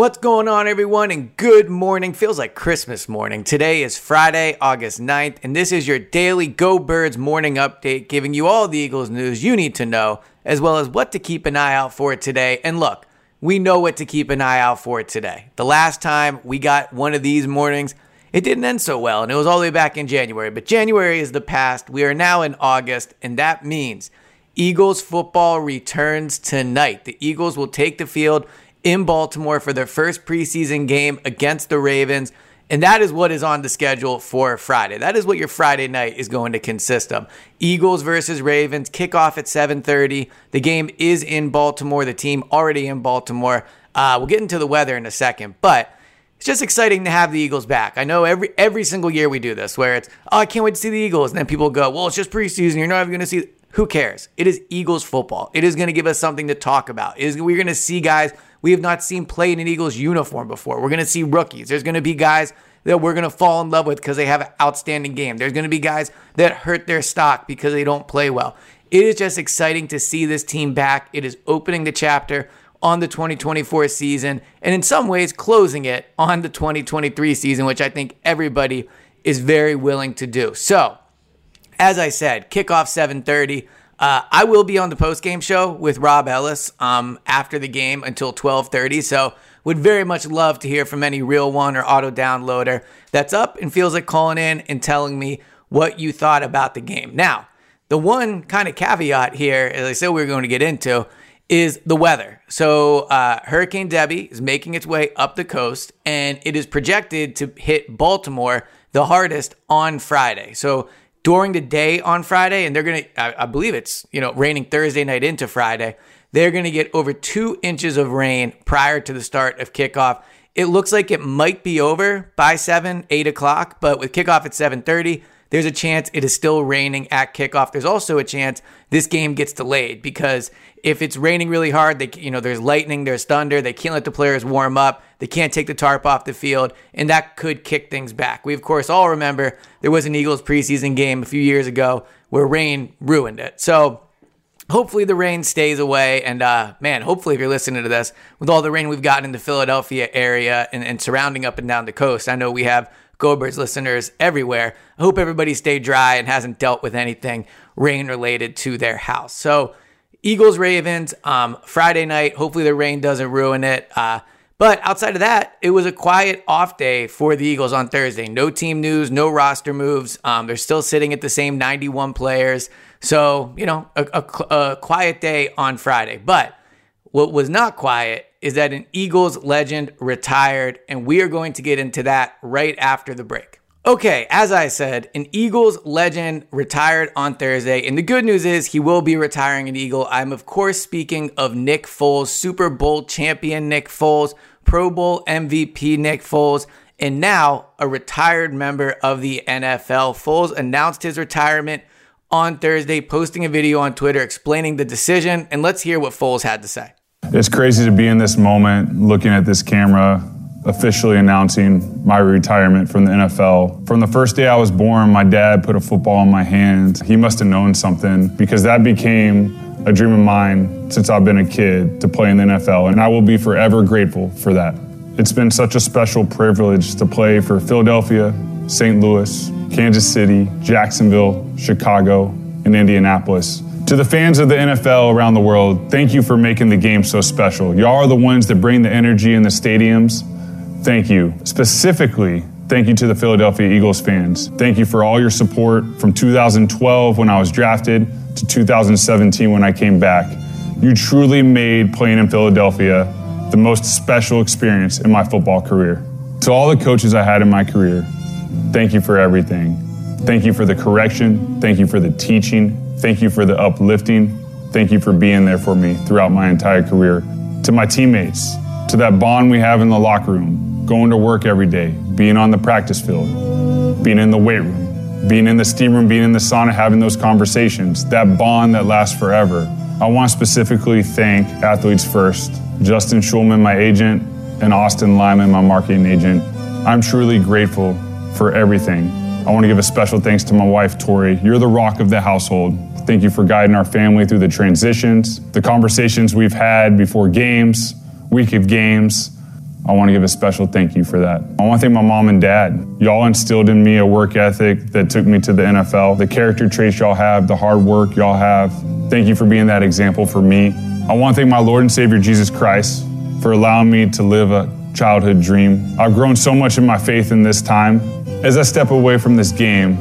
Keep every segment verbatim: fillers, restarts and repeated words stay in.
What's going on, everyone, and good morning. Feels like Christmas morning. Today is Friday, August ninth, and this is your daily Go Birds morning update, giving you all the Eagles news you need to know, as well as what to keep an eye out for today. And look, we know what to keep an eye out for today. The last time we got one of these mornings, it didn't end so well, and it was all the way back in January. But January is the past. We are now in August, and that means Eagles football returns tonight. The Eagles will take the field in Baltimore for their first preseason game against the Ravens, and that is what is on the schedule for Friday. That is what your Friday night is going to consist of. Eagles versus Ravens, kickoff at seven thirty. The game is in Baltimore, the team already in Baltimore. Uh, we'll get into the weather in a second, but it's just exciting to have the Eagles back. I know every every single year we do this, where it's, oh, I can't wait to see the Eagles, and then people go, well, it's just preseason, you're not even going to see. Who cares? It is Eagles football. It is going to give us something to talk about. It is, we're going to see guys we have not seen play in an Eagles uniform before. We're going to see rookies. There's going to be guys that we're going to fall in love with because they have an outstanding game. There's going to be guys that hurt their stock because they don't play well. It is just exciting to see this team back. It is opening the chapter on the twenty twenty-four season, and in some ways closing it on the twenty twenty-three season, which I think everybody is very willing to do. So, as I said, kickoff seven thirty. Uh, I will be on the post-game show with Rob Ellis um, after the game until twelve thirty, so would very much love to hear from any Real One or auto downloader that's up and feels like calling in and telling me what you thought about the game. Now, the one kind of caveat here, as I said we were going to get into, is the weather. So uh, Hurricane Debbie is making its way up the coast, and it is projected to hit Baltimore the hardest on Friday. So during the day on Friday, and they're going to, I, I believe it's, you know, raining Thursday night into Friday, they're going to get over two inches of rain prior to the start of kickoff. It looks like it might be over by seven, eight o'clock, but with kickoff at seven thirty, there's a chance it is still raining at kickoff. There's also a chance this game gets delayed because if it's raining really hard, they, you know, there's lightning, there's thunder, they can't let the players warm up, they can't take the tarp off the field, and that could kick things back. We, of course, all remember there was an Eagles preseason game a few years ago where rain ruined it. So hopefully the rain stays away, and uh, man, hopefully if you're listening to this, with all the rain we've gotten in the Philadelphia area and, and surrounding up and down the coast, I know we have Go Birds listeners everywhere. I hope everybody stayed dry and hasn't dealt with anything rain related to their house. So Eagles, Ravens, um, Friday night. Hopefully the rain doesn't ruin it. Uh, but outside of that, it was a quiet off day for the Eagles on Thursday. No team news, no roster moves. Um, they're still sitting at the same ninety-one players. So, you know, a, a, a quiet day on Friday. But what was not quiet is that an Eagles legend retired, and we are going to get into that right after the break. Okay, as I said, an Eagles legend retired on Thursday, and the good news is he will be retiring an Eagle. I'm, of course, speaking of Nick Foles, Super Bowl champion Nick Foles, Pro Bowl M V P Nick Foles, and now a retired member of the N F L. Foles announced his retirement on Thursday, posting a video on Twitter explaining the decision, and let's hear what Foles had to say. It's crazy to be in this moment, looking at this camera, officially announcing my retirement from the N F L. From the first day I was born, my dad put a football in my hand. He must have known something because that became a dream of mine since I've been a kid to play in the N F L, and I will be forever grateful for that. It's been such a special privilege to play for Philadelphia, Saint Louis, Kansas City, Jacksonville, Chicago, and Indianapolis. To the fans of the N F L around the world, thank you for making the game so special. Y'all are the ones that bring the energy in the stadiums. Thank you. Specifically, thank you to the Philadelphia Eagles fans. Thank you for all your support from two thousand twelve when I was drafted to two thousand seventeen when I came back. You truly made playing in Philadelphia the most special experience in my football career. To all the coaches I had in my career, thank you for everything. Thank you for the correction. Thank you for the teaching. Thank you for the uplifting. Thank you for being there for me throughout my entire career. To my teammates, to that bond we have in the locker room, going to work every day, being on the practice field, being in the weight room, being in the steam room, being in the sauna, having those conversations, that bond that lasts forever. I want to specifically thank Athletes First, Justin Schulman, my agent, and Austin Lyman, my marketing agent. I'm truly grateful for everything. I want to give a special thanks to my wife, Tori. You're the rock of the household. Thank you for guiding our family through the transitions, the conversations we've had before games, week of games, I want to give a special thank you for that. I want to thank my mom and dad. Y'all instilled in me a work ethic that took me to the N F L. The character traits y'all have, the hard work y'all have. Thank you for being that example for me. I want to thank my Lord and Savior Jesus Christ for allowing me to live a childhood dream. I've grown so much in my faith in this time. As I step away from this game,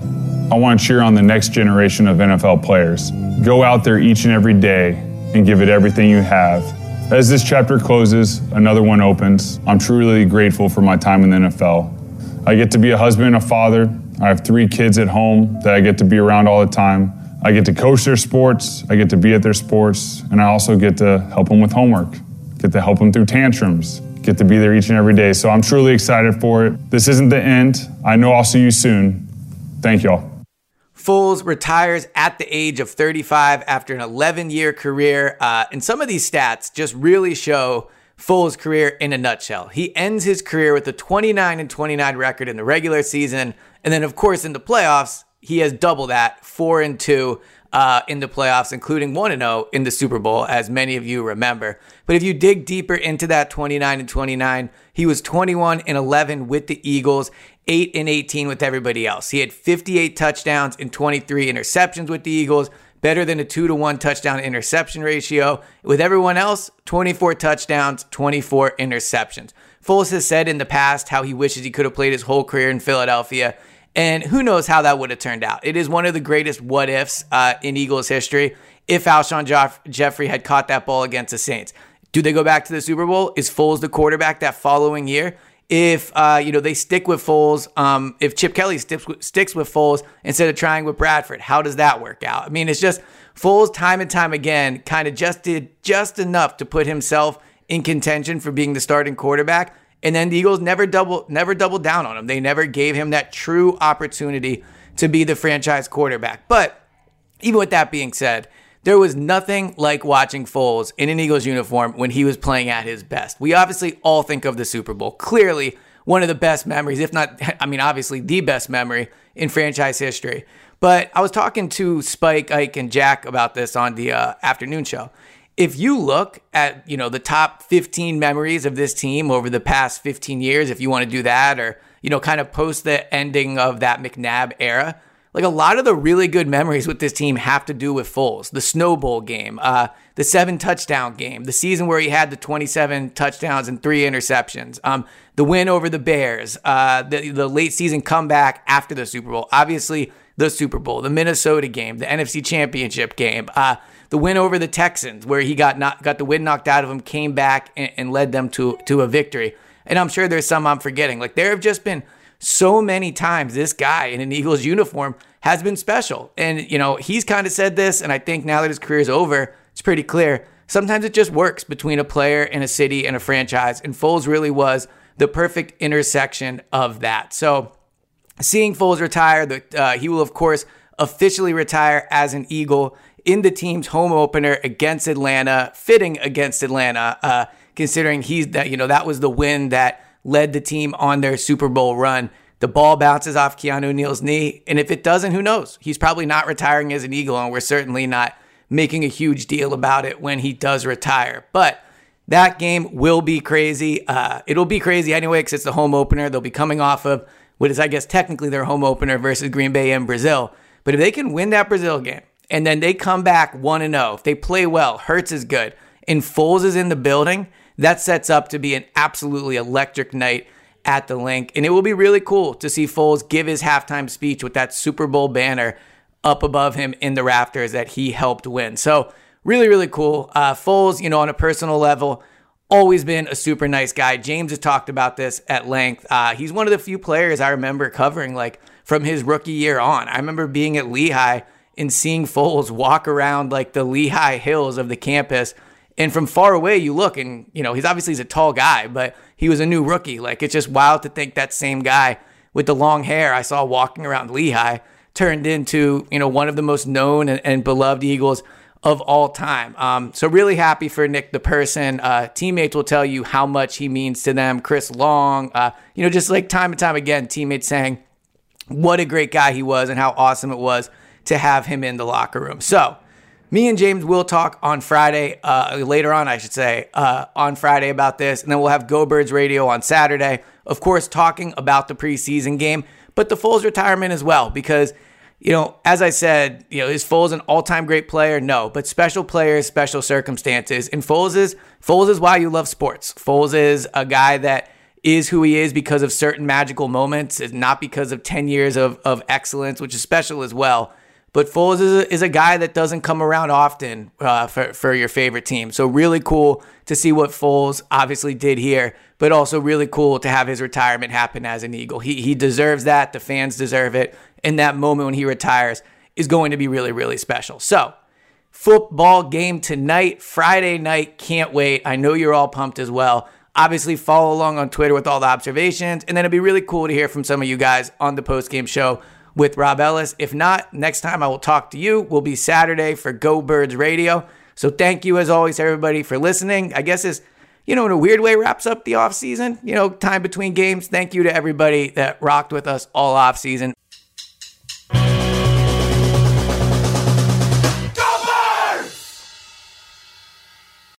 I want to cheer on the next generation of N F L players. Go out there each and every day and give it everything you have. As this chapter closes, another one opens. I'm truly grateful for my time in the N F L. I get to be a husband and a father. I have three kids at home that I get to be around all the time. I get to coach their sports. I get to be at their sports. And I also get to help them with homework, get to help them through tantrums, get to be there each and every day. So I'm truly excited for it. This isn't the end. I know I'll see you soon. Thank y'all. Foles retires at the age of thirty-five after an eleven-year career. Uh, and some of these stats just really show Foles' career in a nutshell. He ends his career with a twenty-nine and twenty-nine record in the regular season. And then, of course, in the playoffs, he has double that, four and two uh, in the playoffs, including one and oh in the Super Bowl, as many of you remember. But if you dig deeper into that twenty-nine and twenty-nine, he was twenty-one and eleven with the Eagles, eight and eighteen with everybody else. He had fifty-eight touchdowns and twenty-three interceptions with the Eagles, better than a two to one touchdown interception ratio. With everyone else, twenty-four touchdowns, twenty-four interceptions. Foles has said in the past how he wishes he could have played his whole career in Philadelphia, and who knows how that would have turned out. It is one of the greatest what-ifs uh, in Eagles history if Alshon Jeff- Jeffrey had caught that ball against the Saints. Do they go back to the Super Bowl? Is Foles the quarterback that following year? If uh, you know they stick with Foles, um, if Chip Kelly sticks with, sticks with Foles instead of trying with Bradford, how does that work out? I mean, it's just Foles time and time again kind of just did just enough to put himself in contention for being the starting quarterback, and then the Eagles never double never doubled down on him. They never gave him that true opportunity to be the franchise quarterback. But even with that being said, there was nothing like watching Foles in an Eagles uniform when he was playing at his best. We obviously all think of the Super Bowl. Clearly, one of the best memories, if not, I mean, obviously the best memory in franchise history. But I was talking to Spike, Ike, and Jack about this on the uh, afternoon show. If you look at, you know, the top fifteen memories of this team over the past fifteen years, if you want to do that, or, you know, kind of post the ending of that McNabb era, like a lot of the really good memories with this team have to do with Foles. The Snow Bowl game, uh, the seven touchdown game, the season where he had the twenty-seven touchdowns and three interceptions, um, the win over the Bears, uh, the, the late season comeback after the Super Bowl, obviously the Super Bowl, the Minnesota game, the N F C Championship game, uh, the win over the Texans where he got not, got the wind knocked out of him, came back and, and led them to, to a victory. And I'm sure there's some I'm forgetting. Like there have just been so many times this guy in an Eagles uniform has been special. And, you know, he's kind of said this, and I think now that his career is over, it's pretty clear. Sometimes it just works between a player and a city and a franchise, and Foles really was the perfect intersection of that. So seeing Foles retire, the, uh, he will, of course, officially retire as an Eagle in the team's home opener against Atlanta, fitting against Atlanta, uh, considering he's that, you know, that was the win that led the team on their Super Bowl run. The ball bounces off Keanu Neal's knee, and if it doesn't, who knows? He's probably not retiring as an Eagle, and we're certainly not making a huge deal about it when he does retire. But that game will be crazy. Uh, it'll be crazy anyway because it's the home opener. They'll be coming off of what is, I guess, technically their home opener versus Green Bay in Brazil. But if they can win that Brazil game, and then they come back one and oh, if they play well, Hurts is good, and Foles is in the building, that sets up to be an absolutely electric night at the Link. And it will be really cool to see Foles give his halftime speech with that Super Bowl banner up above him in the rafters that he helped win. So really, really cool. Uh, Foles, you know, on a personal level, always been a super nice guy. James has talked about this at length. Uh, he's one of the few players I remember covering, like, from his rookie year on. I remember being at Lehigh and seeing Foles walk around, like, the Lehigh hills of the campus. And from far away, you look, and, you know, he's obviously he's a tall guy, but he was a new rookie. Like, it's just wild to think that same guy with the long hair I saw walking around Lehigh turned into, you know, one of the most known and, and beloved Eagles of all time. Um, so really happy for Nick the person. Uh, teammates will tell you how much he means to them. Chris Long, uh, you know, just like time and time again, teammates saying what a great guy he was and how awesome it was to have him in the locker room. So Me and James will talk on Friday, uh, later on, I should say, uh, on Friday about this. And then we'll have Go Birds Radio on Saturday, of course, talking about the preseason game, but the Foles retirement as well, because, you know, as I said, you know, is Foles an all-time great player? No, but special players, special circumstances. And Foles is, Foles is why you love sports. Foles is a guy that is who he is because of certain magical moments, not because of ten years of, of excellence, which is special as well. But Foles is a, is a guy that doesn't come around often uh, for, for your favorite team. So really cool to see what Foles obviously did here, but also really cool to have his retirement happen as an Eagle. He he deserves that. The fans deserve it. And that moment when he retires is going to be really, really special. So football game tonight, Friday night. Can't wait. I know you're all pumped as well. Obviously, follow along on Twitter with all the observations. And then it'd be really cool to hear from some of you guys on the postgame show with Rob Ellis. If not, next time I will talk to you will be Saturday for Go Birds Radio. So thank you as always, everybody, for listening. I guess this, you know, in a weird way wraps up the offseason, you know, time between games. Thank you to everybody that rocked with us all offseason.